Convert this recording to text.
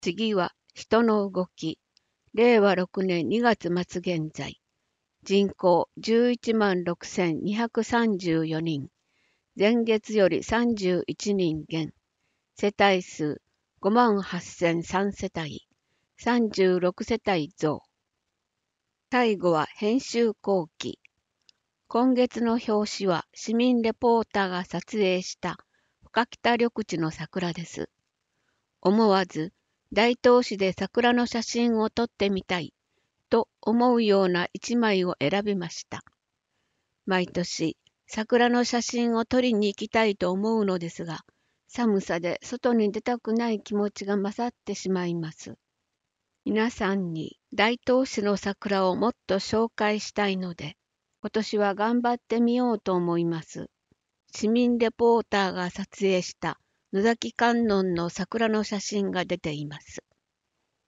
次は人の動き。令和6年2月末現在。人口11万6234人。前月より31人減。世帯数5万8003世帯。36世帯増。最後は編集後期。今月の表紙は市民レポーターが撮影した深北緑地の桜です。思わず大東市で桜の写真を撮ってみたいと思うような一枚を選びました。毎年桜の写真を撮りに行きたいと思うのですが、寒さで外に出たくない気持ちが勝ってしまいます。皆さんに大東市の桜をもっと紹介したいので、今年は頑張ってみようと思います。市民レポーターが撮影した野崎観音の桜の写真が出ています。